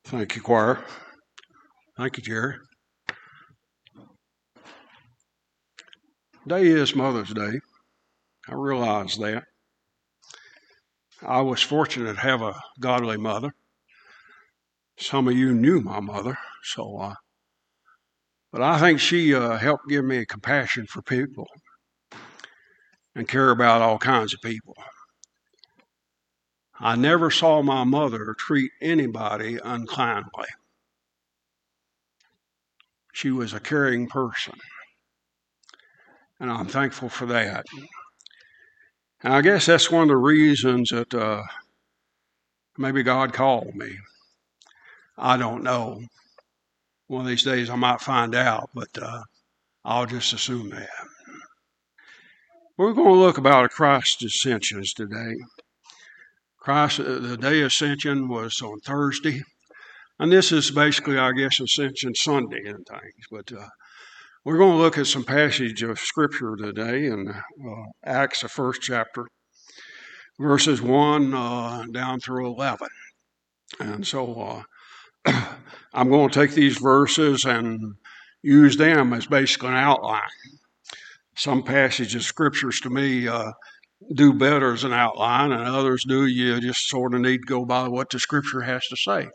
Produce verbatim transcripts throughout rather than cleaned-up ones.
Thank you, choir. Thank you, Jerry. Today is Mother's Day. I realize that. I was fortunate to have a godly mother. Some of you knew my mother, so uh, but I think she uh, helped give me a compassion for people and care about all kinds of people. I never saw my mother treat anybody unkindly. She was a caring person, and I'm thankful for that. And I guess that's one of the reasons that uh, maybe God called me. I don't know. One of these days I might find out, but uh, I'll just assume that. We're going to look about Christ's ascensions today. Christ, uh, the day of Ascension was on Thursday, and this is basically, I guess, Ascension Sunday and things. But uh, we're going to look at some passage of Scripture today in uh, Acts, the first chapter, verses one uh, down through eleven. And so uh, I'm going to take these verses and use them as basically an outline. Some passages of scriptures to me uh, do better as an outline, and others do you just sort of need to go by what the scripture has to say.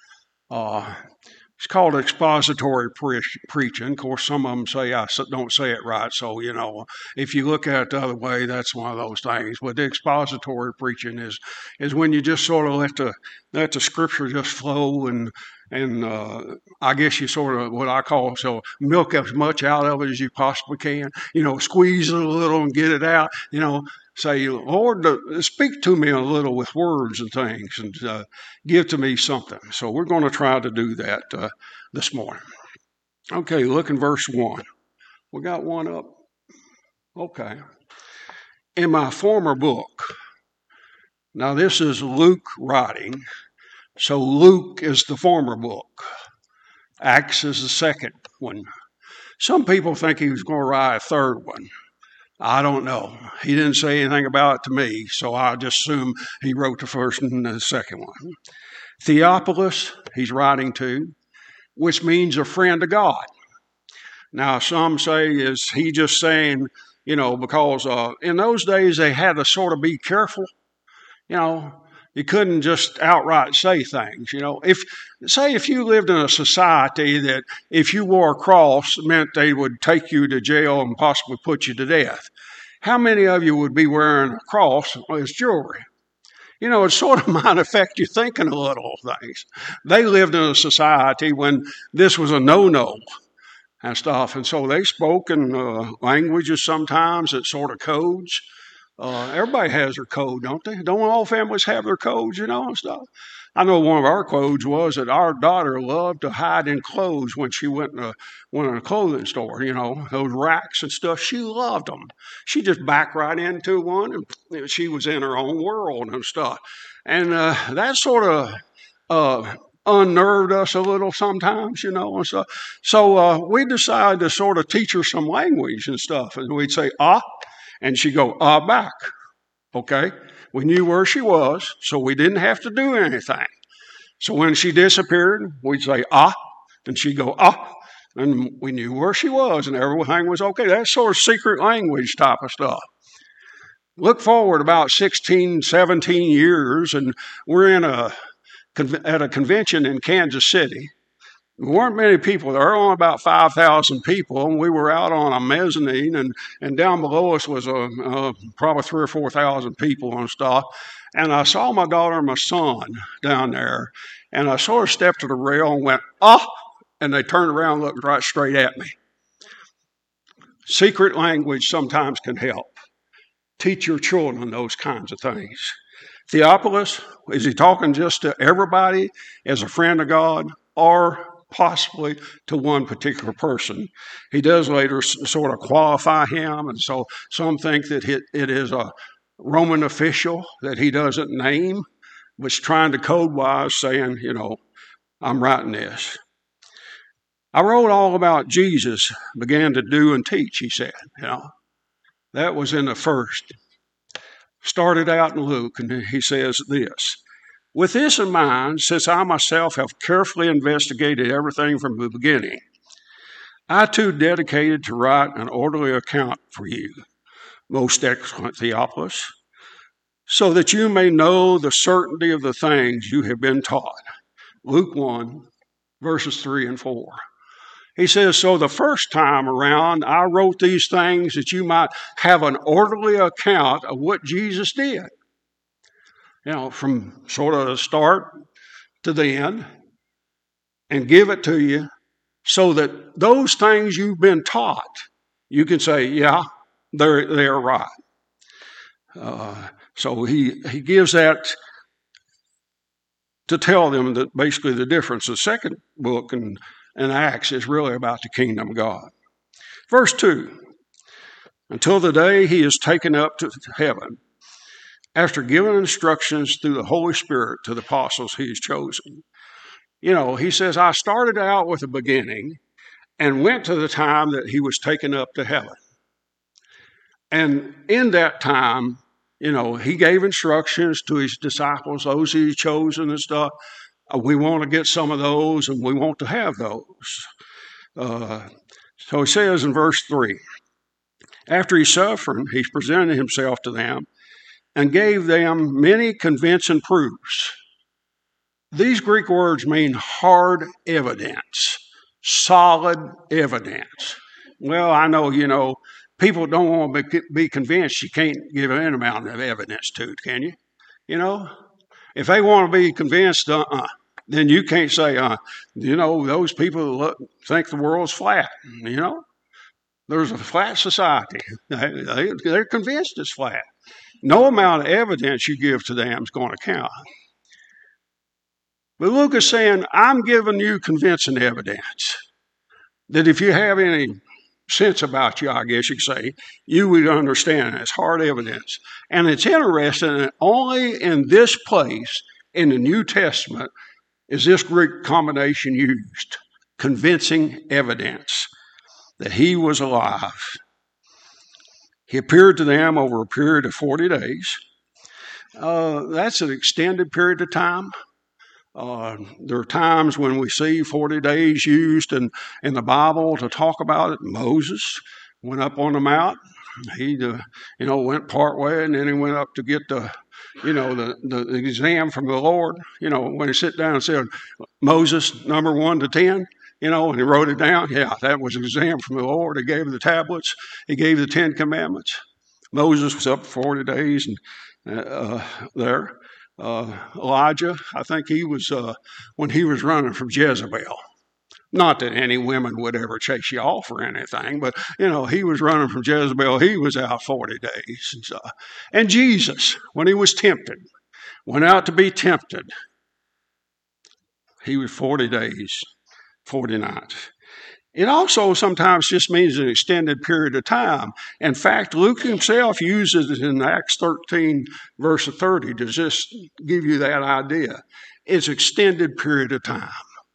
Uh, it's called expository pre- preaching. Of course, some of them say I don't say it right, so, you know, if you look at it the other way, that's one of those things. But the expository preaching is is when you just sort of let the let the scripture just flow, and and uh, I guess you sort of, what I call, so milk as much out of it as you possibly can. You know, squeeze it a little and get it out. You know, say, Lord, uh, speak to me a little with words and things, and uh, give to me something. So we're going to try to do that uh, this morning. Okay, look in verse one. We got one up. Okay. In my former book, now this is Luke writing, so Luke is the former book. Acts is the second one. Some people think he was going to write a third one. I don't know. He didn't say anything about it to me, so I just assume he wrote the first and the second one. Theophilus, he's writing to, which means a friend of God. Now, some say, is he just saying, you know, because uh, in those days they had to sort of be careful, you know, you couldn't just outright say things, you know. If, say if you lived in a society that if you wore a cross meant they would take you to jail and possibly put you to death, how many of you would be wearing a cross as jewelry? You know, it sort of might affect your thinking a little things. They lived in a society when this was a no-no and stuff, and so they spoke in uh, languages sometimes that sort of codes. Uh, everybody has their code, don't they? Don't all families have their codes, you know, and stuff? I know one of our codes was that our daughter loved to hide in clothes when she went in a, went in a clothing store, you know, those racks and stuff. She loved them. She just backed right into one, and she was in her own world and stuff. And uh, that sort of uh, unnerved us a little sometimes, you know, and stuff. So uh, we decided to sort of teach her some language and stuff. And we'd say, ah, and she'd go, ah, back. Okay? We knew where she was, so we didn't have to do anything. So when she disappeared, we'd say, ah, and she'd go, ah, and we knew where she was, and everything was okay. That's sort of secret language type of stuff. Look forward about sixteen, seventeen years, and we're in a at a convention in Kansas City. There weren't many people. There were only about five thousand people, and we were out on a mezzanine, and, and down below us was a, uh, probably three or four thousand people and stuff. And I saw my daughter and my son down there, and I sort of stepped to the rail and went, ah, and they turned around and looked right straight at me. Secret language sometimes can help. Teach your children those kinds of things. Theophilus, is he talking just to everybody as a friend of God, or possibly to one particular person? He does later sort of qualify him, and so some think that it is a Roman official that he doesn't name, but trying to code-wise saying, you know, I'm writing this. I wrote all about Jesus began to do and teach, he said, you know. That was in the first. Started out in Luke, and he says this. With this in mind, since I myself have carefully investigated everything from the beginning, I too dedicated to write an orderly account for you, most excellent Theophilus, so that you may know the certainty of the things you have been taught. Luke one, verses three and four. He says, so the first time around, I wrote these things that you might have an orderly account of what Jesus did. You know, from sort of the start to the end, and give it to you so that those things you've been taught, you can say, yeah, they're, they're right. Uh, so he, he gives that to tell them that basically the difference. The second book in, in Acts is really about the kingdom of God. Verse two, until the day he is taken up to heaven, after giving instructions through the Holy Spirit to the apostles he has chosen. You know, he says, I started out with a beginning and went to the time that he was taken up to heaven. And in that time, you know, he gave instructions to his disciples, those he had chosen and stuff. Uh, we want to get some of those and we want to have those. Uh, so he says in verse three, after he suffered, he presented himself to them and gave them many convincing proofs. These Greek words mean hard evidence, solid evidence. Well, I know, you know, people don't want to be, be convinced. You can't give any amount of evidence to it, can you? You know, if they want to be convinced, uh-uh, then you can't say, uh, you know, those people look, think the world's flat, you know. There's a flat society. They, they, they're convinced it's flat. No amount of evidence you give to them is going to count. But Luke is saying, I'm giving you convincing evidence that if you have any sense about you, I guess you could say, you would understand it's hard evidence. And it's interesting that only in this place in the New Testament is this Greek combination used, convincing evidence that he was alive. He appeared to them over a period of forty days. Uh, that's an extended period of time. Uh, there are times when we see forty days used in, in the Bible to talk about it. Moses went up on the mount. He, uh, you know, went part way, and then he went up to get the, you know, the, the, the exam from the Lord. You know, when he sat down and said, Moses, number one to ten, you know, and he wrote it down. Yeah, that was an exam from the Lord. He gave the tablets. He gave the Ten Commandments. Moses was up for forty days and uh, there. Uh, Elijah, I think he was, uh, when he was running from Jezebel. Not that any women would ever chase you off or anything, but, you know, he was running from Jezebel. He was out forty days. And, so, and Jesus, when he was tempted, went out to be tempted. He was forty days, forty nights. It also sometimes just means an extended period of time. In fact, Luke himself uses it in Acts thirteen, verse thirty, to just give you that idea. It's extended period of time.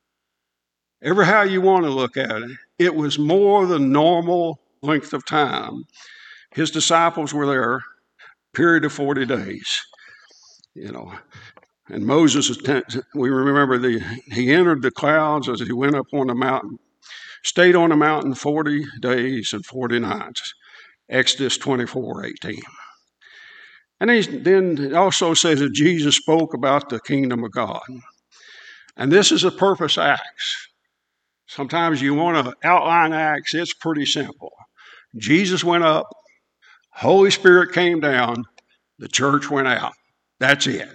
Ever how you want to look at it, it was more than normal length of time. His disciples were there, period of forty days. You know, and Moses, we remember the he entered the clouds as he went up on the mountain. Stayed on the mountain forty days and forty nights. Exodus twenty-four eighteen. And he, then it also says that Jesus spoke about the kingdom of God. And this is a purpose Acts. Sometimes you want to outline Acts, it's pretty simple. Jesus went up, Holy Spirit came down, the church went out. That's it.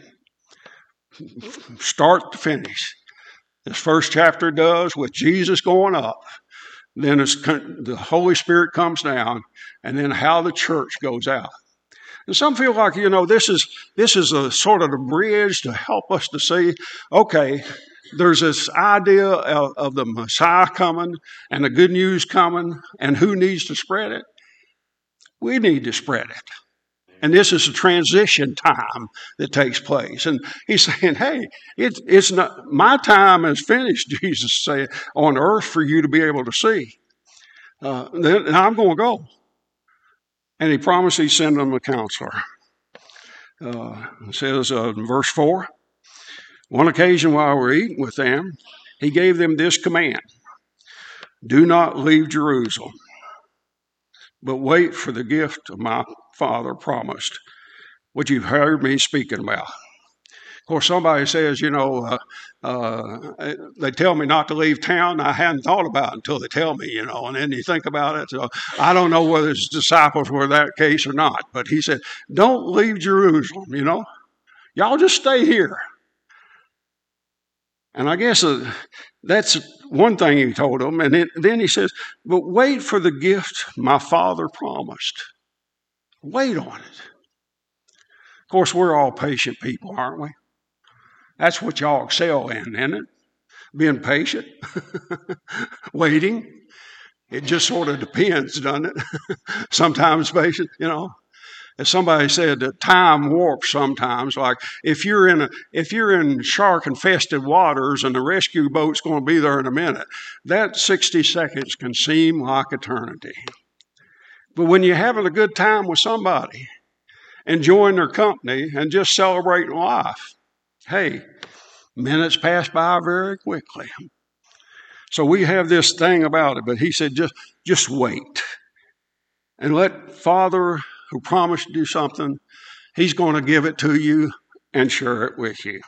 Start to finish. This first chapter does with Jesus going up. Then it's, the Holy Spirit comes down, and then how the church goes out. And some feel like, you know, this is this is a sort of a bridge to help us to see, okay, there's this idea of, of the Messiah coming and the good news coming, and who needs to spread it? We need to spread it. And this is a transition time that takes place. And he's saying, hey, it, it's not, my time is finished, Jesus said, on earth for you to be able to see. Uh, then I'm going to go. And he promised he'd send them a counselor. Uh, it says uh, in verse four, One occasion while we were eating with them, he gave them this command: do not leave Jerusalem, but wait for the gift of my Father promised, which you've heard me speaking about. Of course, somebody says, you know, uh, uh, they tell me not to leave town. I hadn't thought about it until they tell me, you know, and then you think about it. So I don't know whether his disciples were that case or not, but he said, don't leave Jerusalem, you know. Y'all just stay here. And I guess uh, that's one thing he told them. And it, then he says, but wait for the gift my Father promised. Wait on it. Of course, we're all patient people, aren't we? That's what y'all excel in, isn't it? Being patient, waiting. It just sort of depends, doesn't it? Sometimes patient, you know. As somebody said, that time warps sometimes. Like if you're in a if you're in shark-infested waters and the rescue boat's going to be there in a minute, that sixty seconds can seem like eternity. But when you're having a good time with somebody, enjoying their company and just celebrating life, hey, minutes pass by very quickly. So we have this thing about it, but he said, just, just wait. And let Father, who promised to do something, he's going to give it to you and share it with you.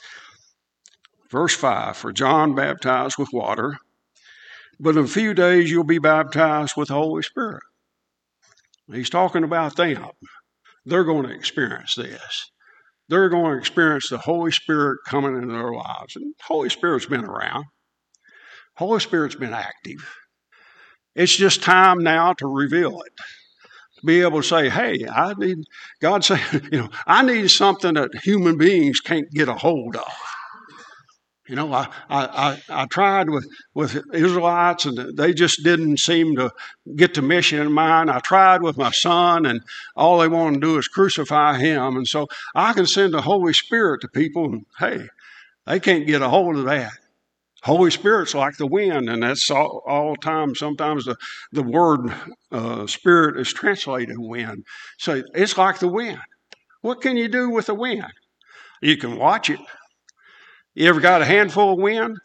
Verse five, for John baptized with water, but in a few days you'll be baptized with the Holy Spirit. He's talking about them. They're going to experience this. They're going to experience the Holy Spirit coming into their lives. And the Holy Spirit's been around. Holy Spirit's been active. It's just time now to reveal it. To be able to say, hey, I need, God say, you know, I need something that human beings can't get a hold of. You know, I, I, I, I tried with, with Israelites and they just didn't seem to get the mission in mind. I tried with my son and all they want to do is crucify him. And so I can send the Holy Spirit to people and, hey, they can't get a hold of that. Holy Spirit's like the wind, and that's all, all time. Sometimes the, the word uh, spirit is translated wind. So it's like the wind. What can you do with the wind? You can watch it. You ever got a handful of wind?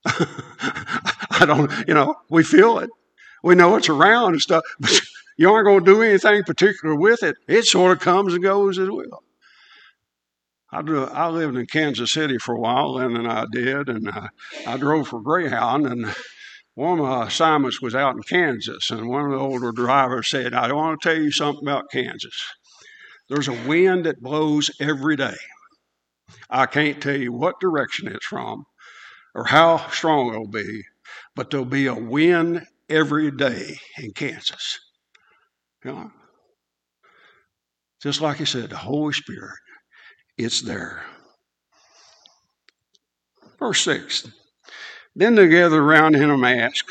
I don't, you know, we feel it. We know it's around and stuff, but you aren't going to do anything particular with it. It sort of comes and goes as well. I, drove, I lived in Kansas City for a while, and then I did, and I, I drove for Greyhound, and one of my assignments was out in Kansas, and one of the older drivers said, I want to tell you something about Kansas. There's a wind that blows every day. I can't tell you what direction it's from or how strong it'll be, but there'll be a wind every day in Kansas. You know? Just like he said, the Holy Spirit, it's there. Verse six, then they gathered around him and asked,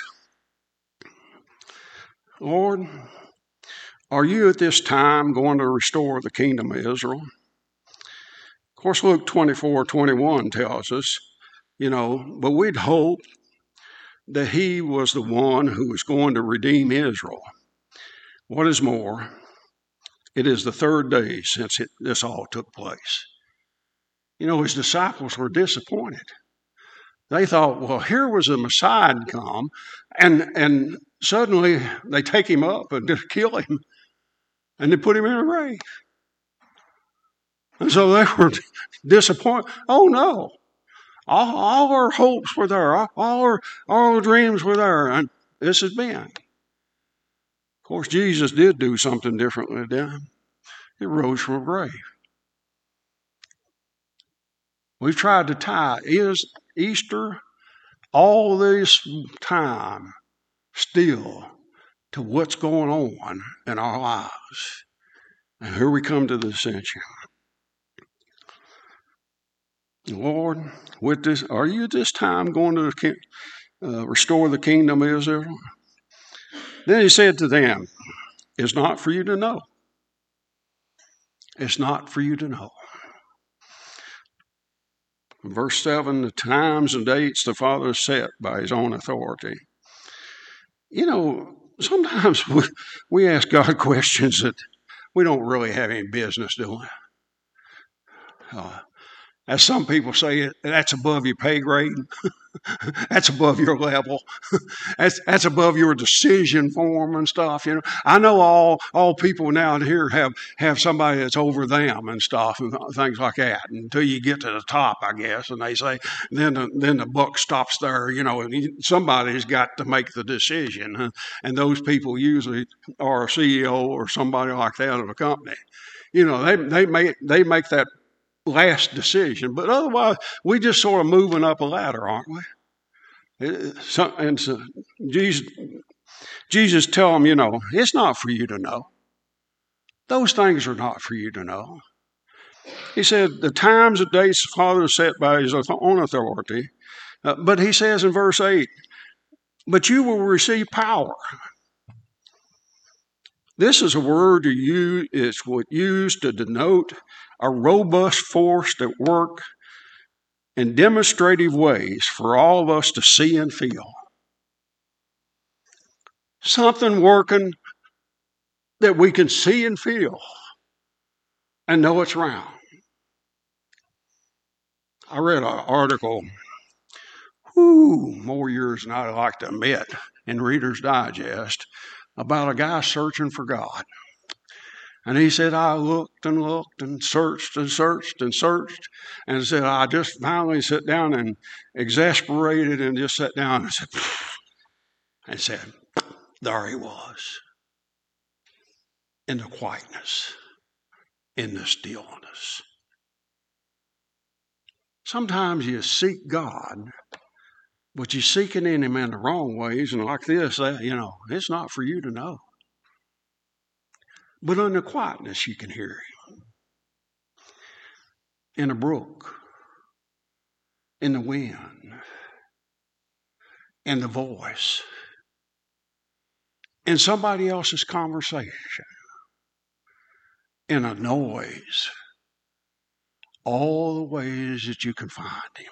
Lord, are you at this time going to restore the kingdom of Israel? Of course, Luke twenty-four twenty-one tells us, you know, but we'd hope that he was the one who was going to redeem Israel. What is more, it is the third day since it, this all took place. You know, his disciples were disappointed. They thought, well, here was a Messiah come, and and suddenly they take him up and just kill him, and they put him in a grave. And so they were disappointed. Oh, no. All, all our hopes were there. All our, all our dreams were there. And this has been. Of course, Jesus did do something differently then. He rose from a grave. We've tried to tie is Easter all this time still to what's going on in our lives. And here we come to the ascension. Lord, with this, are you at this time going to uh, restore the kingdom of Israel? Then he said to them, it's not for you to know. It's not for you to know. Verse seven, the times and dates the Father has set by his own authority. You know, sometimes we, we ask God questions that we don't really have any business doing. Uh, As some people say, that's above your pay grade. That's above your level. that's that's above your decision form and stuff. You know, I know all all people now here have have somebody that's over them and stuff and things like that. Until you get to the top, I guess, and they say then the, then the buck stops there. You know, and somebody's got to make the decision, and those people usually are a C E O or somebody like that of a company. You know, they they make they make that last decision, but otherwise we just sort of moving up a ladder, aren't we? And so Jesus, Jesus tell them, you know, it's not for you to know. Those things are not for you to know. He said, the times and dates the Father set by his own authority. Uh, but he says in verse eight, but you will receive power. This is a word you use, it's used to denote a robust force at work in demonstrative ways for all of us to see and feel. Something working that we can see and feel and know it's around. I read an article, whoo, more years than I'd like to admit, in Reader's Digest about a guy searching for God. And he said, I looked and looked and searched and searched and searched and said, I just finally sat down and exasperated and just sat down and said, and said, there he was, in the quietness, in the stillness. Sometimes you seek God, but you're seeking in him in the wrong ways. And like this, you know, it's not for you to know. But in the quietness, you can hear him. In a brook, in the wind, in the voice, in somebody else's conversation, in a noise, all the ways that you can find him.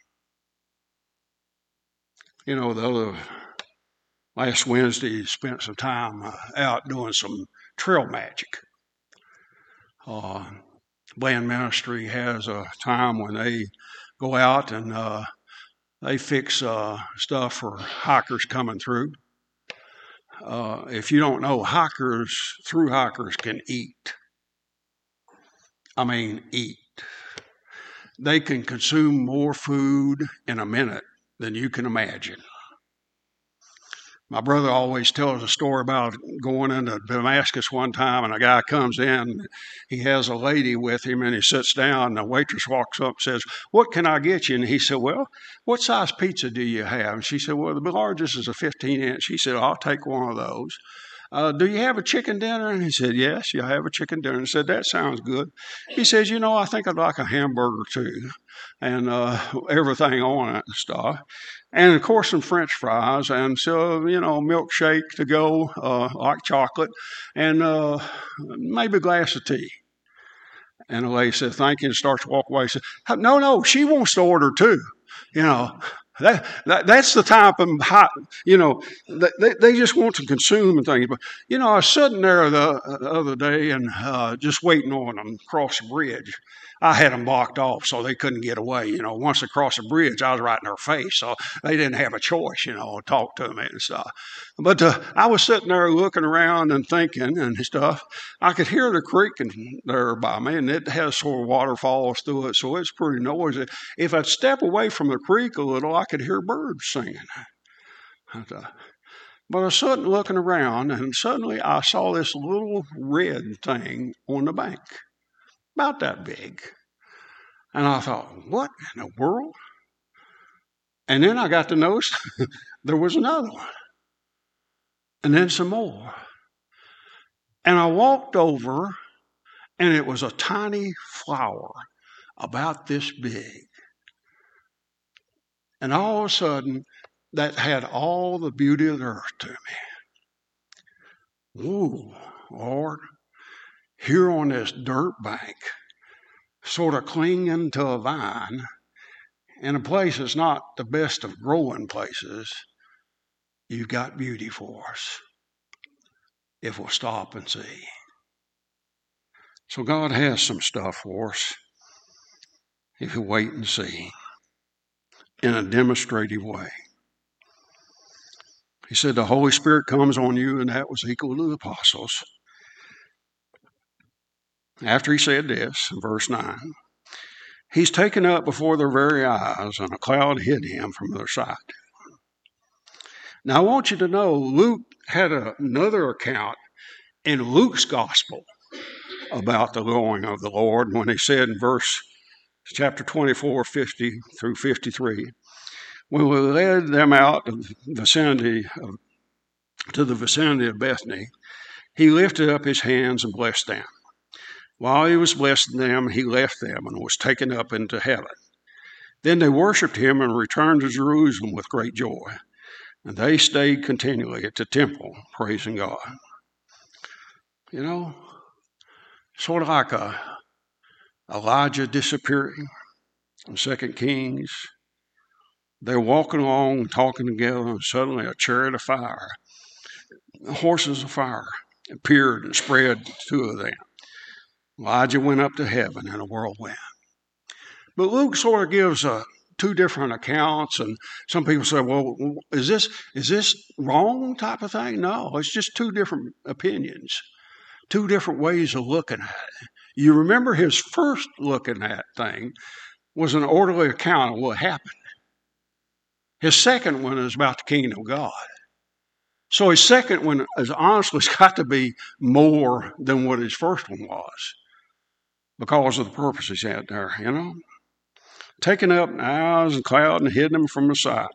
You know, the other, last Wednesday, spent some time uh, out doing some trail magic. Uh, Land Ministry has a time when they go out and uh, they fix uh, stuff for hikers coming through. Uh, if you don't know, hikers, through hikers can eat. I mean, eat. They can consume more food in a minute than you can imagine. My brother always tells a story about going into Damascus one time, and a guy comes in, he has a lady with him, and he sits down, and the waitress walks up and says, what can I get you? And he said, well, what size pizza do you have? And she said, well, the largest is a fifteen inch. He said, I'll take one of those. Uh, do you have a chicken dinner? And he said, yes, I have a chicken dinner. And he said, that sounds good. He says, you know, I think I'd like a hamburger too, and uh, everything on it and stuff. And, of course, some French fries, and so, you know, milkshake to go, uh, like chocolate, and uh, maybe a glass of tea. And the lady said, thank you, and starts to walk away. She said, no, no, she wants to order too. You know, that, that that's the type of hot, you know, they, they just want to consume and things. But, you know, I was sitting there the, the other day and uh, just waiting on them to cross the bridge. I had them blocked off so they couldn't get away. You know, once they crossed the bridge, I was right in their face. So they didn't have a choice, you know, to talk to me and stuff. But uh, I was sitting there looking around and thinking and stuff. I could hear the creaking there by me, and it has sort of waterfalls through it, so it's pretty noisy. If I'd step away from the creek a little, I could hear birds singing. And, uh, but I was sitting looking around, and suddenly I saw this little red thing on the bank. About that big. And I thought, what in the world? And then I got to notice there was another one. And then some more. And I walked over, and it was a tiny flower about this big. And all of a sudden, that had all the beauty of the earth to me. Ooh, Lord. Here on this dirt bank, sort of clinging to a vine, in a place that's not the best of growing places, you've got beauty for us, if we'll stop and see. So God has some stuff for us. if you wait and see in a demonstrative way. He said the Holy Spirit comes on you, and that was equal to the apostles. After he said this, in verse nine, he's taken up before their very eyes, and a cloud hid him from their sight. Now, I want you to know, Luke had a, another account in Luke's gospel about the going of the Lord when he said in verse chapter twenty-four, fifty through fifty-three, when we led them out of the vicinity of, to the vicinity of Bethany, he lifted up his hands and blessed them. While he was blessing them, he left them and was taken up into heaven. Then they worshipped him and returned to Jerusalem with great joy. And they stayed continually at the temple, praising God. You know, sort of like a Elijah disappearing in Second Kings. They're walking along, talking together, and suddenly a chariot of fire, horses of fire, appeared and spread two of them. Elijah went up to heaven in a whirlwind. But Luke sort of gives a two different accounts, and some people say, well, is this is this wrong type of thing? No, it's just two different opinions, two different ways of looking at it. You remember his first looking at thing was an orderly account of what happened. His second one is about the kingdom of God. So his second one is honestly got to be more than what his first one was because of the purposes he had there, you know. Taken up in eyes and cloud and hidden them from the sight.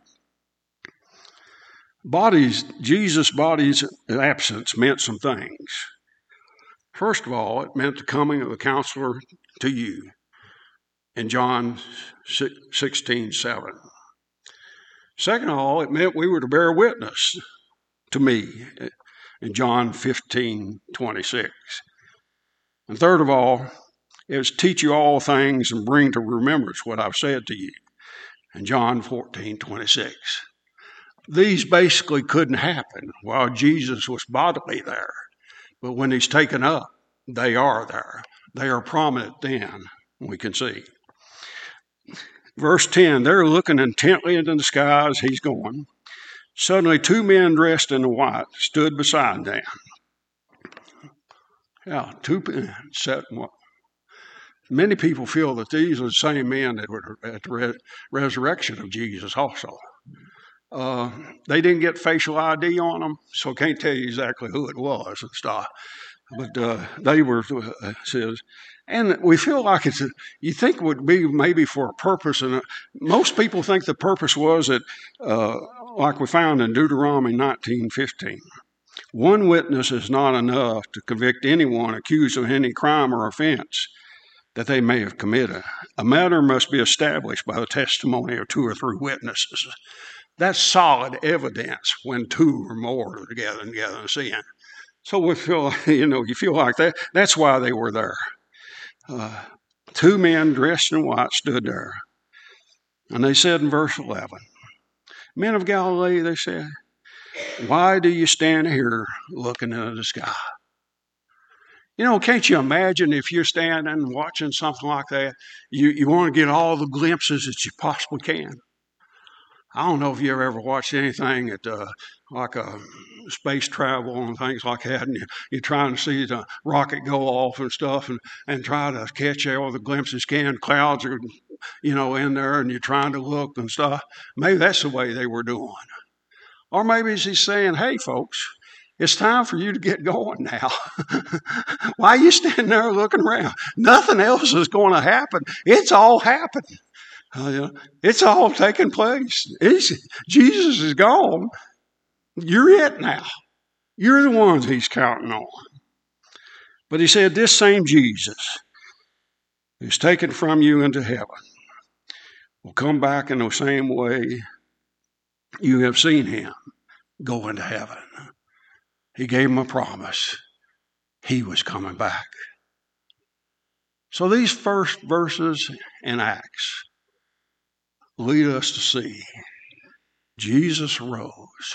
Bodies, Jesus' body's absence meant some things. First of all, it meant the coming of the counselor to you in John sixteen seven. Second of all, it meant we were to bear witness to me in John fifteen twenty-six. And third of all, it was teach you all things and bring to remembrance what I've said to you in John fourteen twenty-six. These basically couldn't happen while Jesus was bodily there. But when he's taken up, they are there. They are prominent then, we can see. Verse ten, they're looking intently into the sky as he's going. Suddenly two men dressed in white stood beside them. Yeah, two men sat in white. Many people feel that these are the same men that were at the re- resurrection of Jesus also. Uh, they didn't get facial I D on them, so I can't tell you exactly who it was and stuff. But uh, they were, uh, says, and we feel like it's, a, you think it would be maybe for a purpose, and uh, most people think the purpose was that, uh, like we found in Deuteronomy nineteen fifteen, one witness is not enough to convict anyone accused of any crime or offense that they may have committed. A matter must be established by the testimony of two or three witnesses. That's solid evidence when two or more are together and together in sin. So we feel, you know, you feel like that. That's why they were there. Uh, two men dressed in white stood there. And they said in verse eleven, men of Galilee, they said, why do you stand here looking into the sky? You know, can't you imagine if you're standing and watching something like that, you, you want to get all the glimpses that you possibly can. I don't know if you ever, ever watched anything at uh, like a space travel and things like that, and you, you're trying to see the rocket go off and stuff and, and try to catch all the glimpses you can. Clouds are, you know, in there, and you're trying to look and stuff. Maybe that's the way they were doing. Or maybe he's saying, hey, folks, it's time for you to get going now. Why are you standing there looking around? Nothing else is going to happen. It's all happening. Uh, you know, it's all taking place. It's, Jesus is gone. You're it now. You're the ones he's counting on. But he said, this same Jesus who's taken from you into heaven will come back in the same way you have seen him go into heaven. He gave him a promise. He was coming back. So these first verses in Acts lead us to see Jesus rose.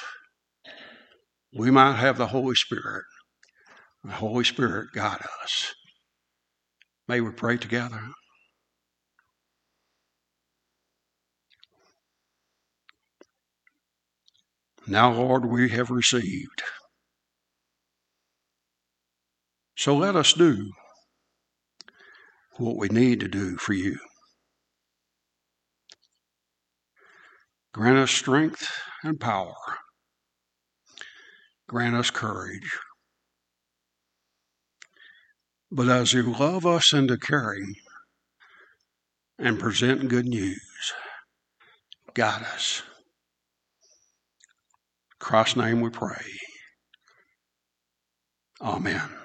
We might have the Holy Spirit. The Holy Spirit guide us. May we pray together. Now, Lord, we have received. So let us do what we need to do for you. Grant us strength and power. Grant us courage. But as you love us into caring and present good news, guide us. In Christ's name we pray. Amen.